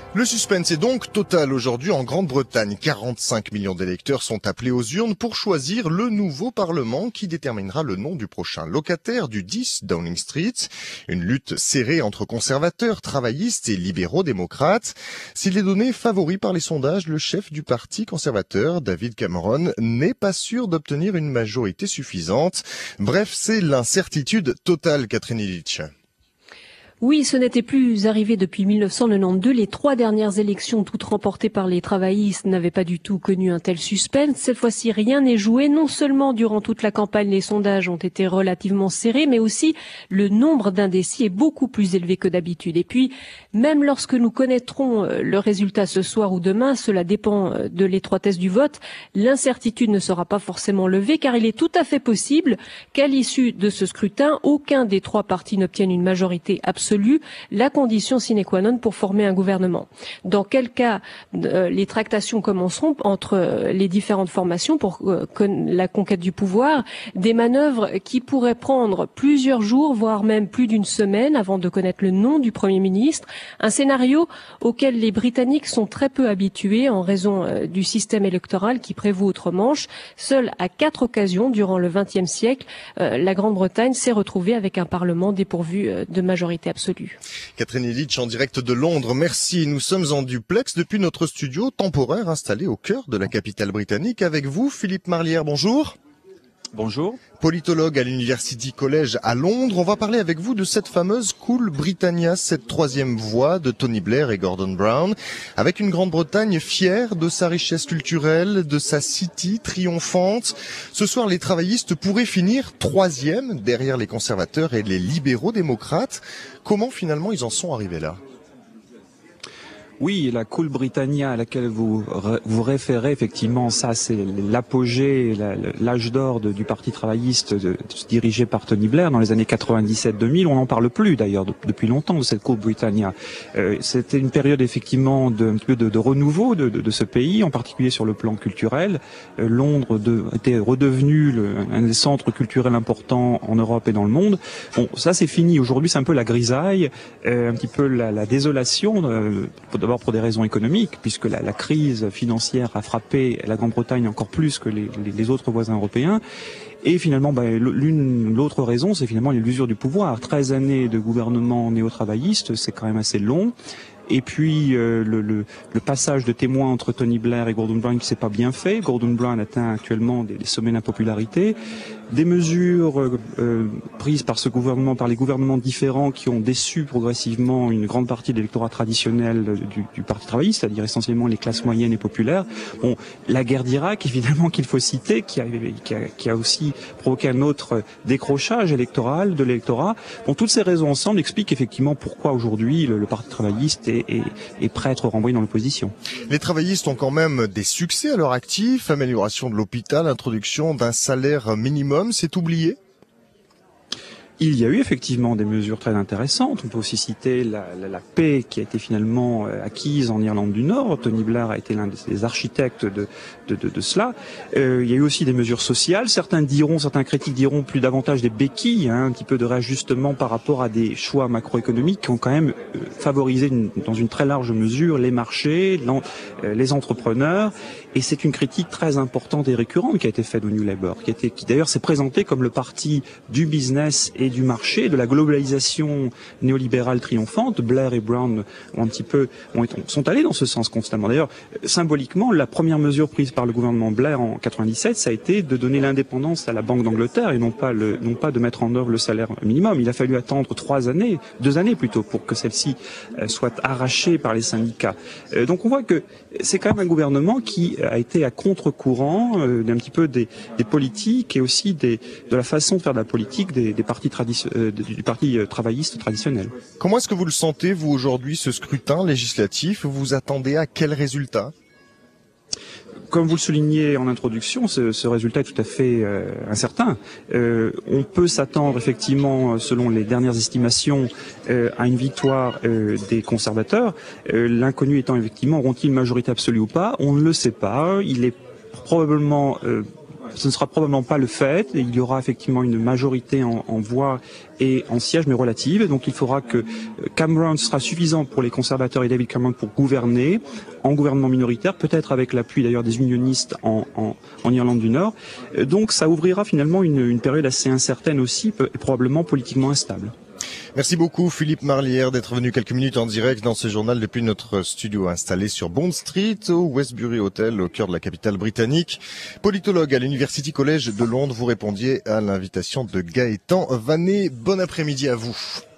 Le suspense est donc total aujourd'hui en Grande-Bretagne. 45 millions d'électeurs sont appelés aux urnes pour choisir le nouveau Parlement qui déterminera le nom du prochain locataire du 10 Downing Street. Une lutte serrée entre conservateurs, travaillistes et libéraux démocrates. S'il est donné favori par les sondages, le chef du parti conservateur, David Cameron, n'est pas sûr d'obtenir une majorité suffisante. Bref, c'est l'incertitude totale, Catherine Illich. Oui, ce n'était plus arrivé depuis 1992. Les 3 dernières élections, toutes remportées par les travaillistes, n'avaient pas du tout connu un tel suspense. Cette fois-ci, rien n'est joué. Non seulement durant toute la campagne, les sondages ont été relativement serrés, mais aussi le nombre d'indécis est beaucoup plus élevé que d'habitude. Et puis, même lorsque nous connaîtrons le résultat ce soir ou demain, cela dépend de l'étroitesse du vote, l'incertitude ne sera pas forcément levée, car il est tout à fait possible qu'à l'issue de ce scrutin, aucun des 3 partis n'obtienne une majorité absolue, la condition sine qua non pour former un gouvernement. Dans quel cas les tractations commenceront entre les différentes formations pour la conquête du pouvoir, des manœuvres qui pourraient prendre plusieurs jours, voire même plus d'une semaine avant de connaître le nom du Premier ministre, un scénario auquel les Britanniques sont très peu habitués en raison du système électoral qui prévaut outre-Manche. Seule à 4 occasions durant le XXe siècle, la Grande-Bretagne s'est retrouvée avec un parlement dépourvu de majorité absolue. Catherine Illich en direct de Londres, merci. Nous sommes en duplex depuis notre studio temporaire installé au cœur de la capitale britannique. Avec vous, Philippe Marlière, bonjour. Bonjour. Politologue à l'University College à Londres, on va parler avec vous de cette fameuse Cool Britannia, cette 3e voie de Tony Blair et Gordon Brown, avec une Grande-Bretagne fière de sa richesse culturelle, de sa city triomphante. Ce soir, les travaillistes pourraient finir 3e derrière les conservateurs et les libéraux démocrates. Comment finalement ils en sont arrivés là ? Oui, la Cool Britannia à laquelle vous référez, effectivement, ça c'est l'apogée, l'âge d'or du Parti travailliste dirigé par Tony Blair dans les années 97-2000. On n'en parle plus d'ailleurs depuis longtemps de cette Cool Britannia. C'était une période effectivement un peu de renouveau de ce pays, en particulier sur le plan culturel. Londres était redevenu un des centres culturels importants en Europe et dans le monde. Bon, ça c'est fini. Aujourd'hui, c'est un peu la grisaille, un petit peu la désolation. D'abord pour des raisons économiques, puisque la crise financière a frappé la Grande-Bretagne encore plus que les autres voisins européens. Et finalement, l'autre raison, c'est finalement l'usure du pouvoir. 13 années de gouvernement néo-travailliste, c'est quand même assez long. Et puis le passage de témoin entre Tony Blair et Gordon Brown qui s'est pas bien fait. Gordon Brown atteint actuellement des sommets d'impopularité. Des mesures prises par ce gouvernement, par les gouvernements différents qui ont déçu progressivement une grande partie de l'électorat traditionnel du Parti travailliste, c'est-à-dire essentiellement les classes moyennes et populaires. Bon, la guerre d'Irak, évidemment qu'il faut citer, qui a aussi provoqué un autre décrochage électoral de l'électorat. Bon, toutes ces raisons ensemble expliquent effectivement pourquoi aujourd'hui le Parti travailliste est prêt à être renvoyé dans l'opposition. Les travaillistes ont quand même des succès à leur actif, amélioration de l'hôpital, introduction d'un salaire minimum. C'est oublié ? Il y a eu effectivement des mesures très intéressantes. On peut aussi citer la paix qui a été finalement acquise en Irlande du Nord. Tony Blair a été l'un des architectes de cela. Il y a eu aussi des mesures sociales. Certains critiques diront plus davantage des béquilles, un petit peu de réajustement par rapport à des choix macroéconomiques qui ont quand même favorisé dans une très large mesure les marchés, les entrepreneurs. Et c'est une critique très importante et récurrente qui a été faite au New Labour, qui d'ailleurs s'est présenté comme le parti du business et du marché, de la globalisation néolibérale triomphante. Blair et Brown sont allés dans ce sens constamment. D'ailleurs, symboliquement, la première mesure prise par le gouvernement Blair en 97, ça a été de donner l'indépendance à la Banque d'Angleterre et non pas de mettre en œuvre le salaire minimum. Il a fallu attendre 2 années plutôt, pour que celle-ci soit arrachée par les syndicats. Donc on voit que c'est quand même un gouvernement qui a été à contre-courant d'un petit peu des politiques et aussi de la façon de faire de la politique du parti travailliste traditionnel. Comment est-ce que vous le sentez, vous, aujourd'hui, ce scrutin législatif ? Vous vous attendez à quel résultat ? Comme vous le soulignez en introduction, ce résultat est tout à fait incertain. On peut s'attendre effectivement, selon les dernières estimations, à une victoire des conservateurs. L'inconnu étant effectivement, auront-ils une majorité absolue ou pas ? On ne le sait pas. Il est probablement Ce ne sera probablement pas le fait. Il y aura effectivement une majorité en voix et en sièges, mais relative. Donc il faudra que Cameron sera suffisant pour les conservateurs et David Cameron pour gouverner en gouvernement minoritaire, peut-être avec l'appui d'ailleurs des unionistes en Irlande du Nord. Donc ça ouvrira finalement une période assez incertaine aussi, et probablement politiquement instable. Merci beaucoup Philippe Marlière d'être venu quelques minutes en direct dans ce journal depuis notre studio installé sur Bond Street au Westbury Hotel au cœur de la capitale britannique. Politologue à l'University College de Londres, vous répondiez à l'invitation de Gaëtan Vanet. Bon après-midi à vous.